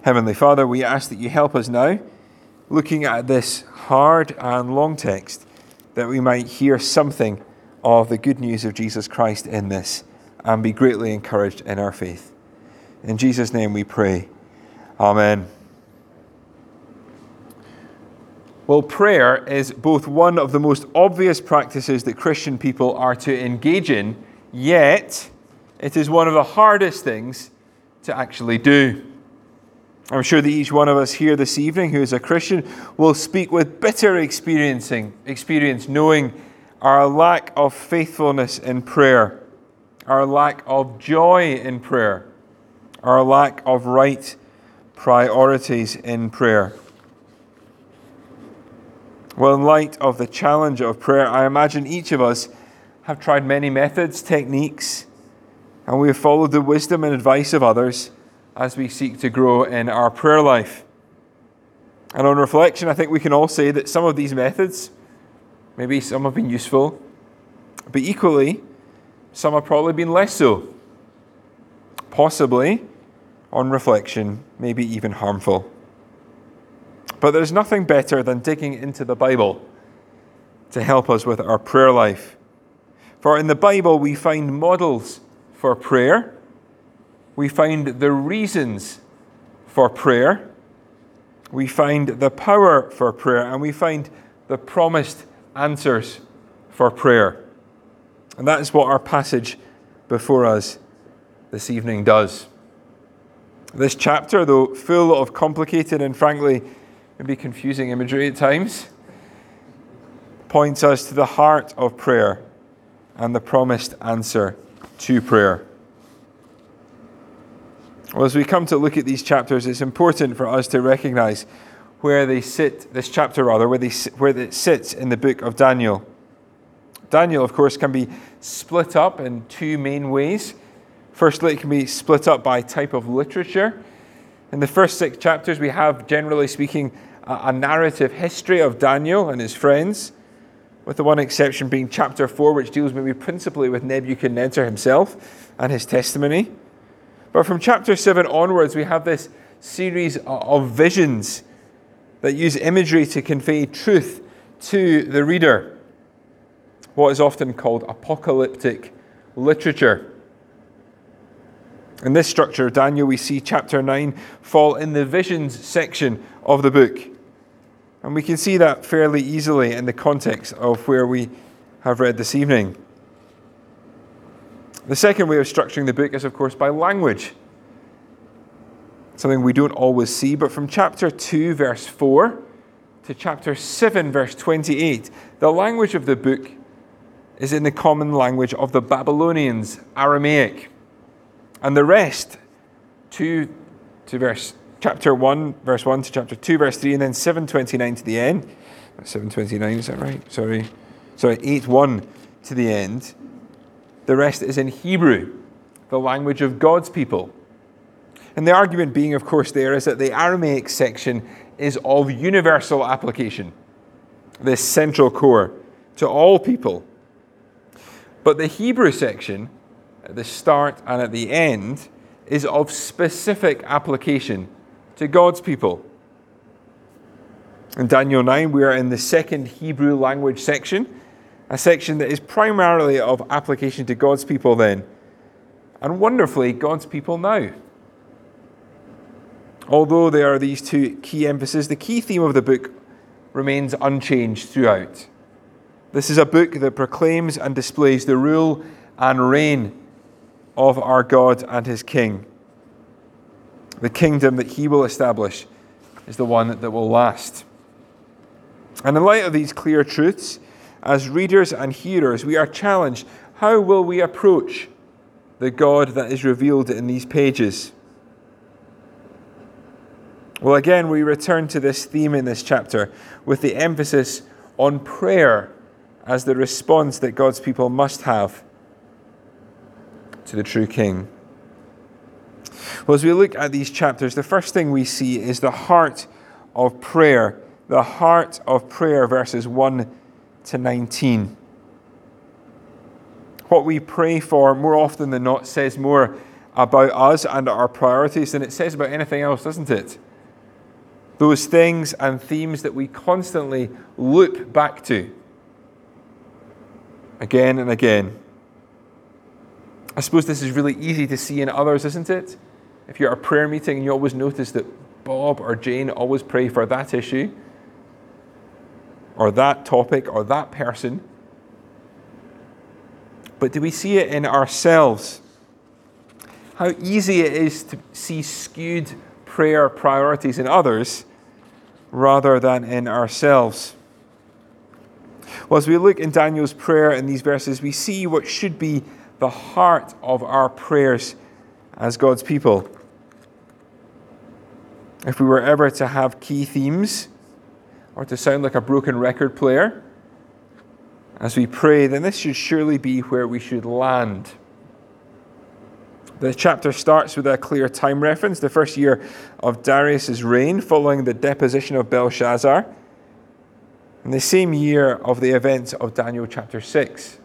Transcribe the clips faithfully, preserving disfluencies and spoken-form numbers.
Heavenly Father, we ask that you help us now, looking at this hard and long text, that we might hear something of the good news of Jesus Christ in this and be greatly encouraged in our faith. In Jesus' name we pray. Amen. Well, prayer is both one of the most obvious practices that Christian people are to engage in, yet it is one of the hardest things to actually do. I'm sure that each one of us here this evening who is a Christian will speak with bitter experiencing, experience knowing our lack of faithfulness in prayer, our lack of joy in prayer, our lack of right priorities in prayer. Well, in light of the challenge of prayer, I imagine each of us have tried many methods, techniques, and we have followed the wisdom and advice of others as we seek to grow in our prayer life. And on reflection, I think we can all say that some of these methods, maybe some have been useful, but equally, some have probably been less so. Possibly, on reflection, maybe even harmful. But there's nothing better than digging into the Bible to help us with our prayer life. For in the Bible, we find models for prayer. We find the reasons for prayer. We find the power for prayer. And we find the promised answers for prayer. And that is what our passage before us this evening does. This chapter, though full of complicated and frankly maybe confusing imagery at times, points us to the heart of prayer and the promised answer to prayer. Well, as we come to look at these chapters, it's important for us to recognize where they sit, this chapter rather, where, they, where it sits in the book of Daniel. Daniel, of course, can be split up in two main ways. Firstly, it can be split up by type of literature. In the first six chapters, we have, generally speaking, a, a narrative history of Daniel and his friends, with the one exception being chapter four, which deals maybe principally with Nebuchadnezzar himself and his testimony. But from chapter seven onwards, we have this series of visions that use imagery to convey truth to the reader. What is often called apocalyptic literature. In this structure of Daniel, we see chapter nine fall in the visions section of the book. And we can see that fairly easily in the context of where we have read this evening. The second way of structuring the book is, of course, by language. Something we don't always see, but from chapter two, verse four, to chapter seven, verse twenty-eight, the language of the book is in the common language of the Babylonians, Aramaic. And the rest, two to verse chapter one, verse one to chapter two, verse three, and then seven twenty-nine to the end. seven twenty-nine, is that right? Sorry. Sorry, eight one to the end. The rest is in Hebrew, the language of God's people. And the argument being, of course, there is that the Aramaic section is of universal application, this central core to all people. But the Hebrew section, at the start and at the end, is of specific application to God's people. In Daniel nine, we are in the second Hebrew language section, a section that is primarily of application to God's people then, and wonderfully, God's people now. Although there are these two key emphases, the key theme of the book remains unchanged throughout. This is a book that proclaims and displays the rule and reign of our God and his King. The kingdom that he will establish is the one that will last. And in light of these clear truths, as readers and hearers, we are challenged. How will we approach the God that is revealed in these pages? Well, again, we return to this theme in this chapter with the emphasis on prayer as the response that God's people must have to the true King. Well, as we look at these chapters, the first thing we see is the heart of prayer. The heart of prayer, verses one to nineteen. What we pray for, more often than not, says more about us and our priorities than it says about anything else, doesn't it? Those things and themes that we constantly loop back to again and again. I suppose this is really easy to see in others, isn't it? If you're at a prayer meeting and you always notice that Bob or Jane always pray for that issue, or that topic, or that person. But do we see it in ourselves? How easy it is to see skewed prayer priorities in others rather than in ourselves. Well, as we look in Daniel's prayer in these verses, we see what should be the heart of our prayers as God's people. If we were ever to have key themes, or to sound like a broken record player as we pray, then this should surely be where we should land. The chapter starts with a clear time reference, the first year of Darius' reign, following the deposition of Belshazzar, in the same year of the events of Daniel chapter six.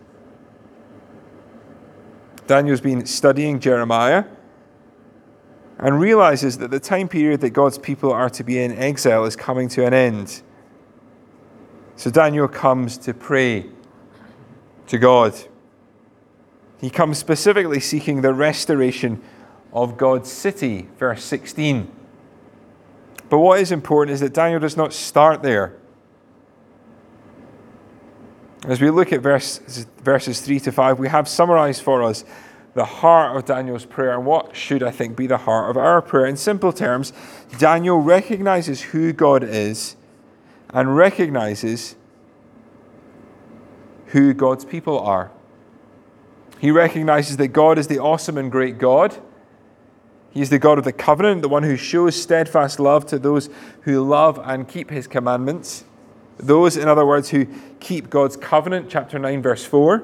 Daniel's been studying Jeremiah and realizes that the time period that God's people are to be in exile is coming to an end. So Daniel comes to pray to God. He comes specifically seeking the restoration of God's city, verse sixteen. But what is important is that Daniel does not start there. As we look at verse, verses three to five, we have summarized for us the heart of Daniel's prayer and what should, I think, be the heart of our prayer. In simple terms, Daniel recognizes who God is and recognizes who God's people are. He recognizes that God is the awesome and great God. He is the God of the covenant, the one who shows steadfast love to those who love and keep his commandments. Those, in other words, who keep God's covenant, chapter nine, verse four.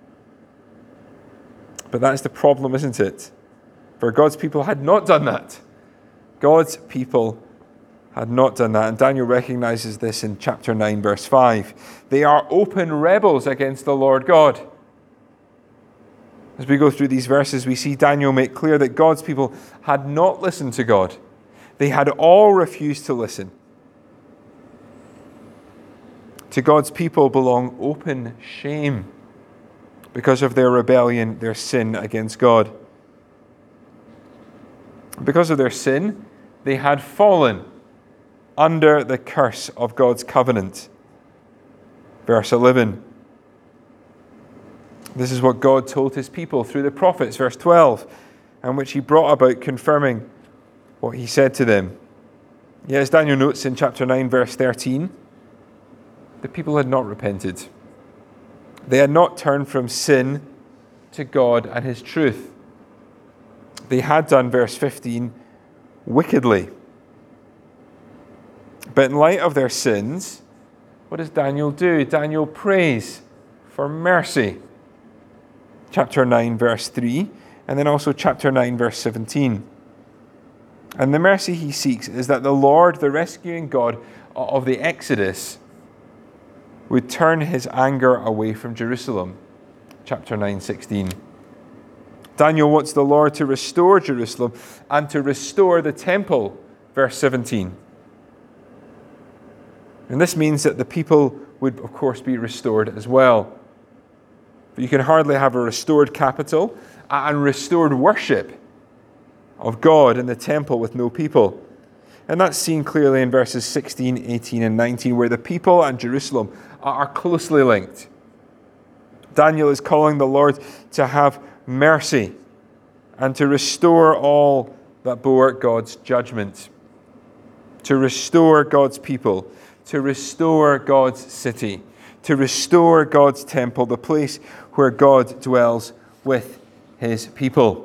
But that's the problem, isn't it? For God's people had not done that. God's people had not done that. And Daniel recognizes this in chapter nine, verse five. They are open rebels against the Lord God. As we go through these verses, we see Daniel make clear that God's people had not listened to God. They had all refused to listen. To God's people belong open shame because of their rebellion, their sin against God. Because of their sin, they had fallen under the curse of God's covenant. Verse eleven. This is what God told his people through the prophets, verse twelve, and which he brought about confirming what he said to them. Yes, Daniel notes in chapter nine, verse thirteen, the people had not repented. They had not turned from sin to God and his truth. They had done, verse fifteen, wickedly. But in light of their sins, what does Daniel do? Daniel prays for mercy. Chapter nine, verse three, and then also chapter nine, verse seventeen. And the mercy he seeks is that the Lord, the rescuing God of the Exodus, would turn his anger away from Jerusalem. Chapter nine, sixteen. Daniel wants the Lord to restore Jerusalem and to restore the temple. Verse seventeen. And this means that the people would, of course, be restored as well. But you can hardly have a restored capital and restored worship of God in the temple with no people. And that's seen clearly in verses sixteen, eighteen, and nineteen, where the people and Jerusalem are closely linked. Daniel is calling the Lord to have mercy and to restore all that bore God's judgment, to restore God's people, to restore God's city, to restore God's temple, the place where God dwells with his people.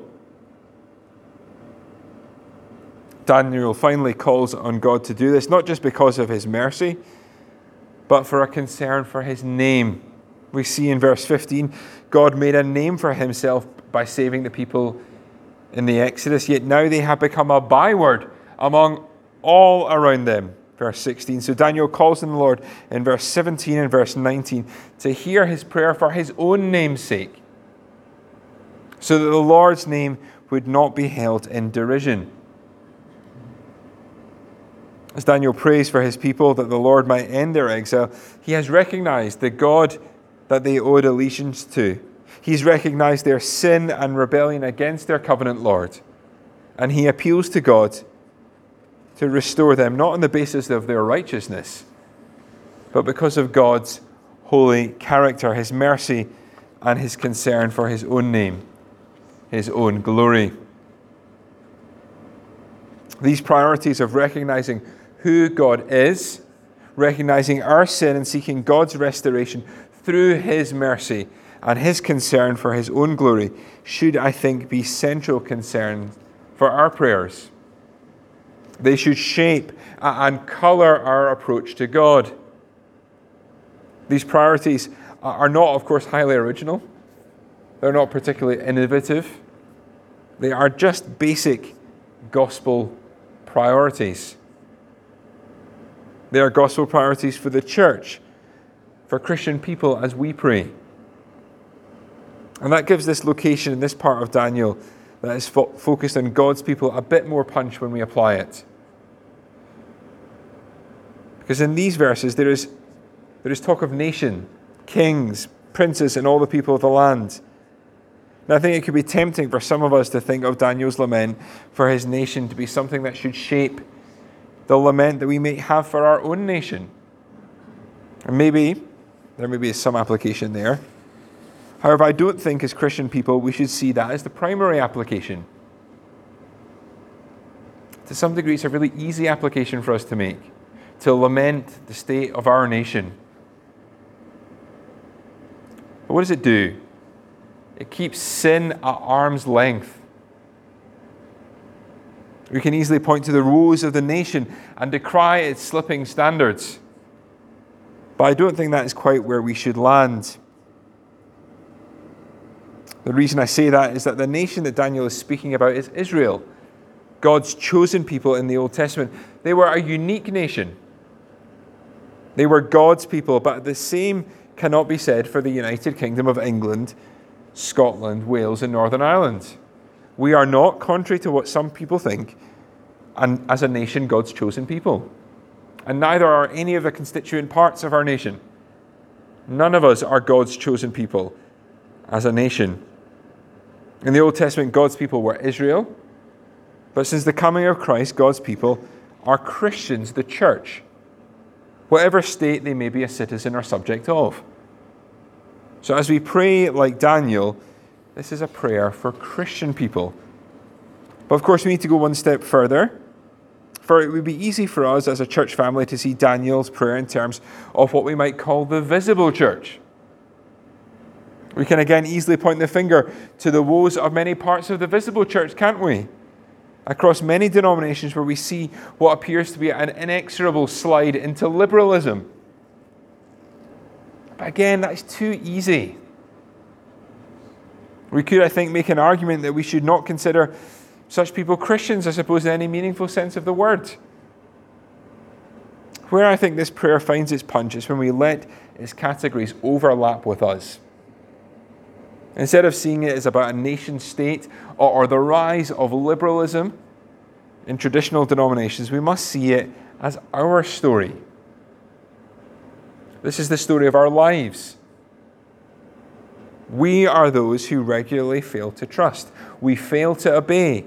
Daniel finally calls on God to do this, not just because of his mercy, but for a concern for his name. We see in verse fifteen, God made a name for himself by saving the people in the Exodus, yet now they have become a byword among all around them. Verse sixteen. So Daniel calls on the Lord in verse seventeen and verse nineteen to hear his prayer for his own name's sake, so that the Lord's name would not be held in derision. As Daniel prays for his people that the Lord might end their exile, he has recognized the God that they owed allegiance to. He's recognized their sin and rebellion against their covenant Lord. And he appeals to God to restore them, not on the basis of their righteousness, but because of God's holy character, his mercy, and his concern for his own name, his own glory. These priorities of recognizing who God is, recognizing our sin and seeking God's restoration through his mercy and his concern for his own glory should, I think, be central concern for our prayers. They should shape and color our approach to God. These priorities are not, of course, highly original. They're not particularly innovative. They are just basic gospel priorities. They are gospel priorities for the church, for Christian people as we pray. And that gives this location in this part of Daniel that is fo- focused on God's people a bit more punch when we apply it. Because in these verses there is, there is talk of nation, kings, princes, and all the people of the land. And I think it could be tempting for some of us to think of Daniel's lament for his nation to be something that should shape the lament that we may have for our own nation. And maybe there may be some application there. However, I don't think as Christian people we should see that as the primary application. To some degree, it's a really easy application for us to make, to lament the state of our nation. But what does it do? It keeps sin at arm's length. We can easily point to the woes of the nation and decry its slipping standards. But I don't think that is quite where we should land. The reason I say that is that the nation that Daniel is speaking about is Israel, God's chosen people in the Old Testament. They were a unique nation. They were God's people, but the same cannot be said for the United Kingdom of England, Scotland, Wales, and Northern Ireland. We are not, contrary to what some people think, and as a nation, God's chosen people. And neither are any of the constituent parts of our nation. None of us are God's chosen people as a nation. In the Old Testament, God's people were Israel. But since the coming of Christ, God's people are Christians, the church, whatever state they may be a citizen or subject of. So as we pray like Daniel, this is a prayer for Christian people. But of course, we need to go one step further. For it would be easy for us as a church family to see Daniel's prayer in terms of what we might call the visible church. We can again easily point the finger to the woes of many parts of the visible church, can't we? Across many denominations where we see what appears to be an inexorable slide into liberalism. But again, that's too easy. We could, I think, make an argument that we should not consider such people Christians, I suppose, in any meaningful sense of the word. Where I think this prayer finds its punch is when we let its categories overlap with us. Instead of seeing it as about a nation state or, or the rise of liberalism in traditional denominations, we must see it as our story. This is the story of our lives. We are those who regularly fail to trust. We fail to obey.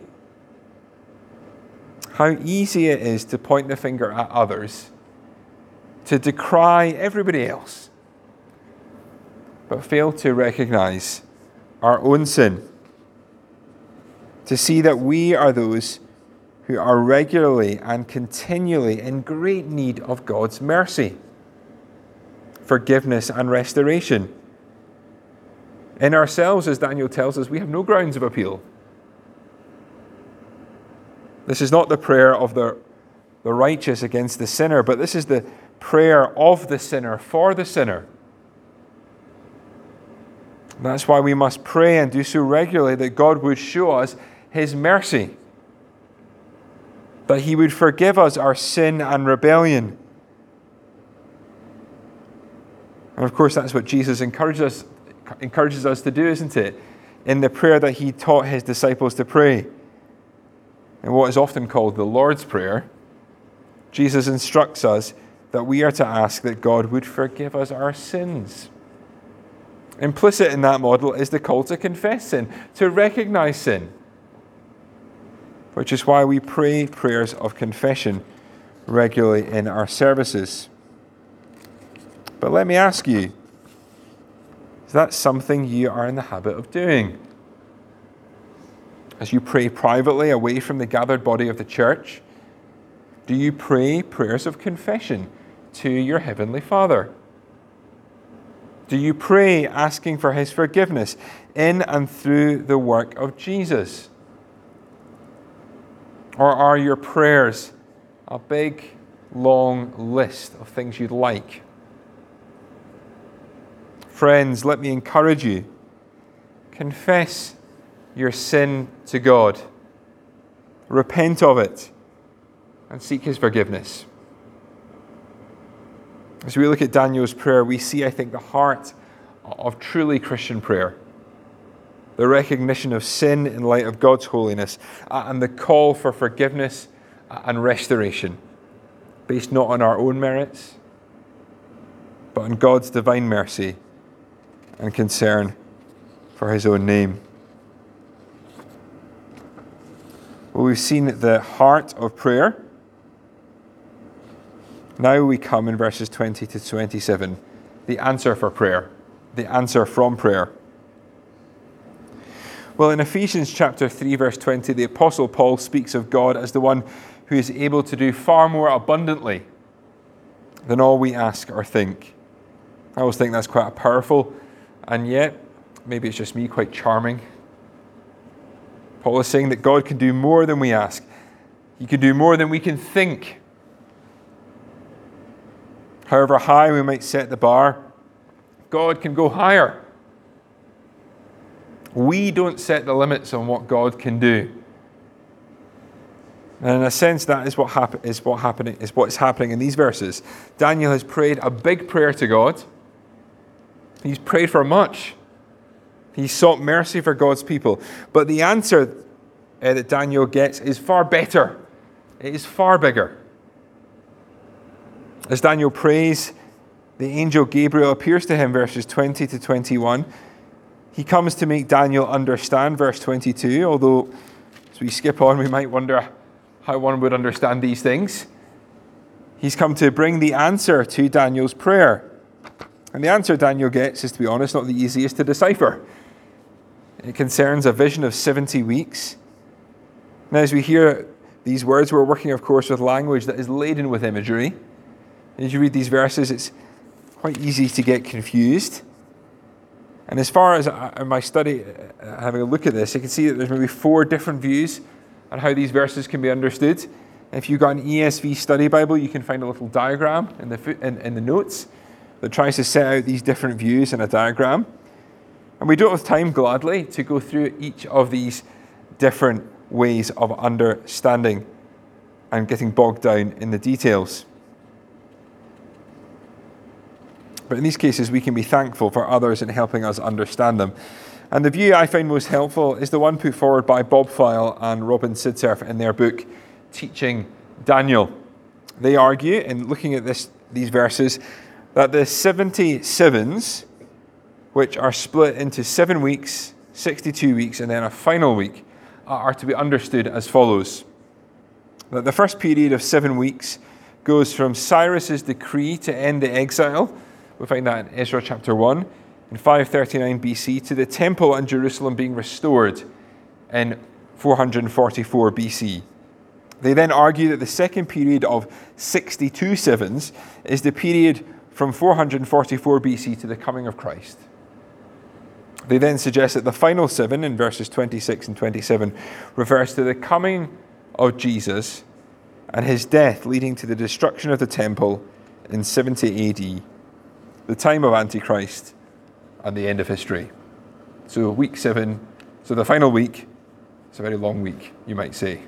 How easy it is to point the finger at others, to decry everybody else, but fail to recognize our own sin, to see that we are those who are regularly and continually in great need of God's mercy, forgiveness, and restoration. In ourselves, as Daniel tells us, we have no grounds of appeal. This is not the prayer of the, the righteous against the sinner, but this is the prayer of the sinner for the sinner. That's why we must pray and do so regularly, that God would show us his mercy, that he would forgive us our sin and rebellion. And of course, that's what Jesus encourages us, encourages us to do, isn't it? in the prayer that he taught his disciples to pray. In what is often called the Lord's Prayer, Jesus instructs us that we are to ask that God would forgive us our sins. Implicit in that model is the call to confess sin, to recognize sin, which is why we pray prayers of confession regularly in our services. But let me ask you, is that something you are in the habit of doing? As you pray privately away from the gathered body of the church, do you pray prayers of confession to your Heavenly Father? Do you pray asking for his forgiveness in and through the work of Jesus? Or are your prayers a big, long list of things you'd like? Friends, let me encourage you. Confess your sin to God. Repent of it and seek his forgiveness. As we look at Daniel's prayer, we see, I think, the heart of truly Christian prayer. The recognition of sin in light of God's holiness, and the call for forgiveness and restoration, based not on our own merits, but on God's divine mercy and concern for his own name. Well, we've seen the heart of prayer. Now we come in verses twenty to twenty-seven, the answer for prayer, the answer from prayer. Well, in Ephesians chapter three, verse twenty, the Apostle Paul speaks of God as the one who is able to do far more abundantly than all we ask or think. I always think that's quite a powerful, and yet, maybe it's just me, quite charming. Paul is saying that God can do more than we ask. He can do more than we can think. However high we might set the bar, God can go higher. We don't set the limits on what God can do. And in a sense, that is what happen- is what happening is what is happening in these verses. Daniel has prayed a big prayer to God. He's prayed for much. He sought mercy for God's people. But the answer uh, that Daniel gets is far better. It is far bigger. As Daniel prays, the angel Gabriel appears to him, verses twenty to twenty-one. He comes to make Daniel understand, verse twenty-two, although as we skip on, we might wonder how one would understand these things. He's come to bring the answer to Daniel's prayer. And the answer Daniel gets is, to be honest, not the easiest to decipher. It concerns a vision of seventy weeks. Now, as we hear these words, we're working, of course, with language that is laden with imagery. As you read these verses, it's quite easy to get confused. And as far as in my study, uh, having a look at this, you can see that there's maybe four different views on how these verses can be understood. If you've got an E S V study Bible, you can find a little diagram in the foot, in, in the notes that tries to set out these different views in a diagram. And we don't have time, gladly, to go through each of these different ways of understanding and getting bogged down in the details. But in these cases, we can be thankful for others in helping us understand them. And the view I find most helpful is the one put forward by Bob File and Robin Sidsurf in their book, Teaching Daniel. They argue, in looking at this, these verses, that the seventy sevens, which are split into seven weeks, sixty-two weeks, and then a final week, are to be understood as follows. That the first period of seven weeks goes from Cyrus's decree to end the exile. We find that in Ezra chapter one, in five thirty-nine B C, to the temple in Jerusalem being restored in four forty-four B C. They then argue that the second period of sixty-two sevens is the period from four forty-four B C to the coming of Christ. They then suggest that the final seven, in verses twenty-six and twenty-seven, refers to the coming of Jesus and his death, leading to the destruction of the temple in seventy A D, the time of Antichrist and the end of history. So week seven, so the final week, it's a very long week, you might say.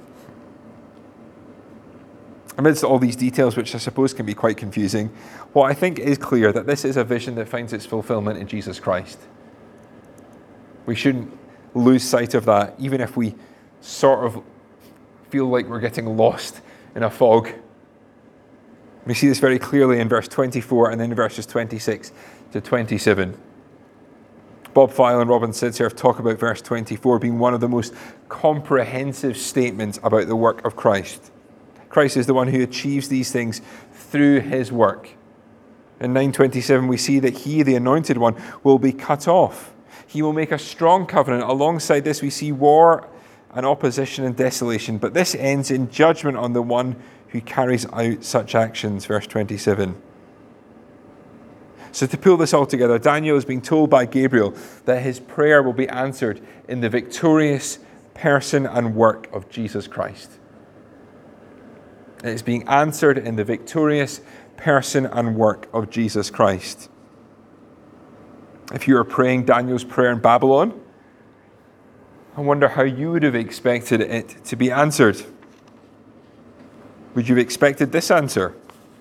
Amidst all these details, which I suppose can be quite confusing, what I think is clear that this is a vision that finds its fulfillment in Jesus Christ. We shouldn't lose sight of that, even if we sort of feel like we're getting lost in a fog. We see this very clearly in verse twenty-four and then in verses twenty-six to twenty-seven. Bob File and Robin Sidserf talk about verse twenty-four being one of the most comprehensive statements about the work of Christ. Christ is the one who achieves these things through his work. In nine twenty-seven, we see that he, the anointed one, will be cut off. He will make a strong covenant. Alongside this, we see war and opposition and desolation. But this ends in judgment on the one who carries out such actions. Verse twenty-seven. So to pull this all together, Daniel is being told by Gabriel that his prayer will be answered in the victorious person and work of Jesus Christ. It is being answered in the victorious person and work of Jesus Christ. If you were praying Daniel's prayer in Babylon, I wonder how you would have expected it to be answered. Would you have expected this answer?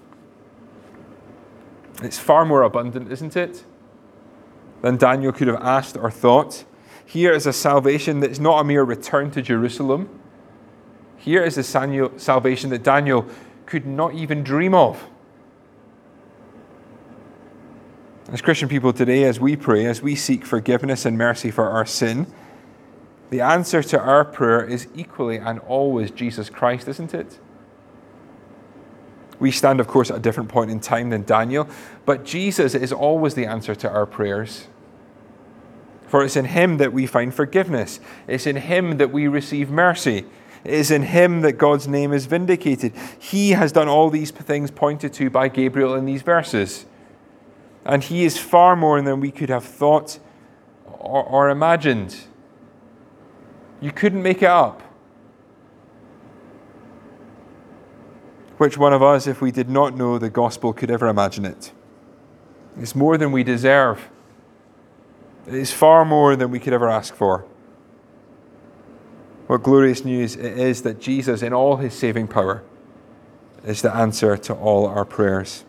It's far more abundant, isn't it, than Daniel could have asked or thought. Here is a salvation that is not a mere return to Jerusalem. Here is a salvation that Daniel could not even dream of. As Christian people today, as we pray, as we seek forgiveness and mercy for our sin, the answer to our prayer is equally and always Jesus Christ, isn't it? We stand, of course, at a different point in time than Daniel, but Jesus is always the answer to our prayers. For it's in him that we find forgiveness. It's in him that we receive mercy. It is in him that God's name is vindicated. He has done all these things pointed to by Gabriel in these verses. And he is far more than we could have thought or, or imagined. You couldn't make it up. Which one of us, if we did not know the gospel, could ever imagine it? It's more than we deserve. It is far more than we could ever ask for. What glorious news it is that Jesus, in all his saving power, is the answer to all our prayers.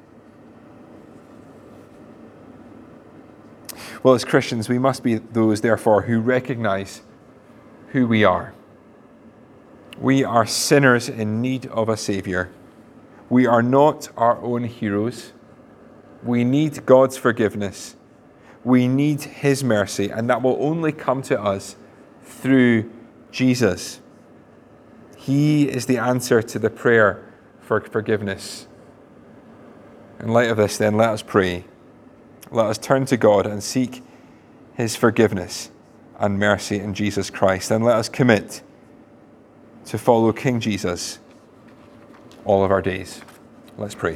Well, as Christians, we must be those, therefore, who recognize who we are. We are sinners in need of a Savior. We are not our own heroes. We need God's forgiveness. We need his mercy, and that will only come to us through Jesus. He is the answer to the prayer for forgiveness. In light of this, then, let us pray. Let us turn to God and seek his forgiveness and mercy in Jesus Christ. And let us commit to follow King Jesus all of our days. Let's pray.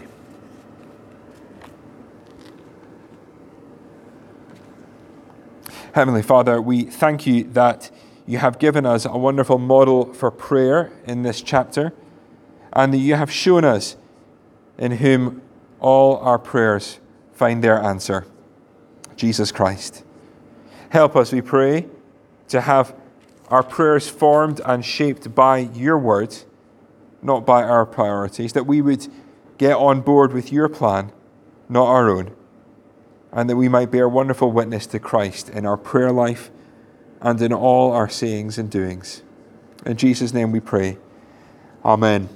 Heavenly Father, we thank you that you have given us a wonderful model for prayer in this chapter, and that you have shown us in whom all our prayers find their answer, Jesus Christ. Help us, we pray, to have our prayers formed and shaped by your word, not by our priorities, that we would get on board with your plan, not our own, and that we might bear wonderful witness to Christ in our prayer life and in all our sayings and doings. In Jesus' name we pray. Amen.